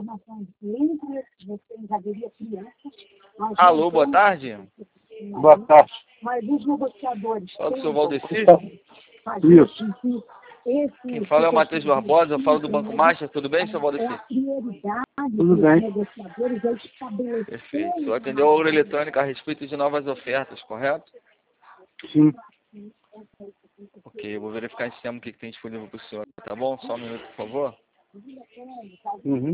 informações entre vocês, haveria criança. Alô, boa tarde. Boa tarde. Mas os negociadores... Fala com o seu Valdeci. Isso. Quem fala é o Matheus Barbosa, eu falo do Banco Master. Tudo bem, seu Valdeci? Tudo bem. Perfeito. Só atendeu a Ouro Eletrônica a respeito de novas ofertas, correto? Sim. Ok, eu vou verificar em sistema o que tem disponível para o senhor, tá bom? Só um minuto, por favor. Uhum.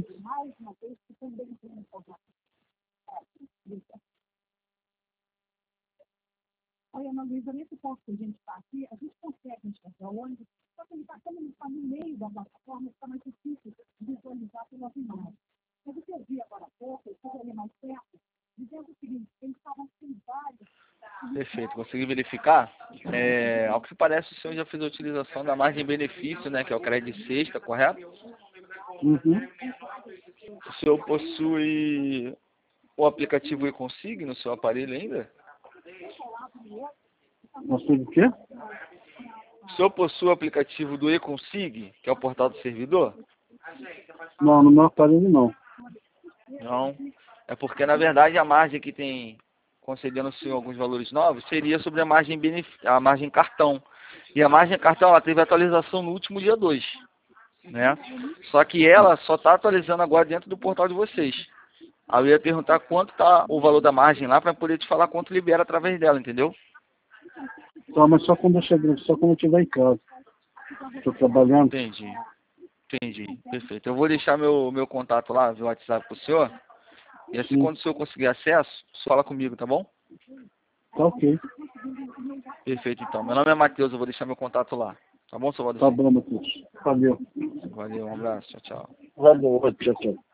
Olha, Ana Luísa, nesse ponto que a gente está aqui, a gente consegue enxergar o ônibus, só que como ele está no meio da plataforma, fica mais difícil visualizar pelas imagens. Mas o que eu vi agora há pouco, eu estou ali mais perto, dizendo o seguinte, eles estavam com vários... Perfeito, consegui verificar. Ao que parece, o senhor já fez a utilização da margem benefício, né, que é o crédito de sexta, correto? Uhum. O senhor possui o aplicativo eConsig no seu aparelho ainda? Você do quê? O senhor possui o aplicativo do eConsig, que é o portal do servidor? Não, no meu aparelho não. Não. É porque, na verdade, a margem que tem concedendo ao senhor alguns valores novos seria sobre a margem cartão. E a margem cartão ela teve atualização no último dia 2, né? Só que ela só está atualizando agora dentro do portal de vocês. Aí eu ia perguntar quanto está o valor da margem lá para poder te falar quanto libera através dela, entendeu? Tá, mas só quando eu chegar, só quando eu estiver em casa. Estou trabalhando. Entendi. Perfeito. Eu vou deixar meu contato lá, meu WhatsApp para o senhor. E assim, quando o senhor conseguir acesso, fala comigo, tá bom? Tá ok. Perfeito, então. Meu nome é Matheus, eu vou deixar meu contato lá. Tá bom, seu Valdeci? Tá bom, Matheus. Valeu. Valeu, um abraço, tchau, tchau. Valeu, tchau, tchau.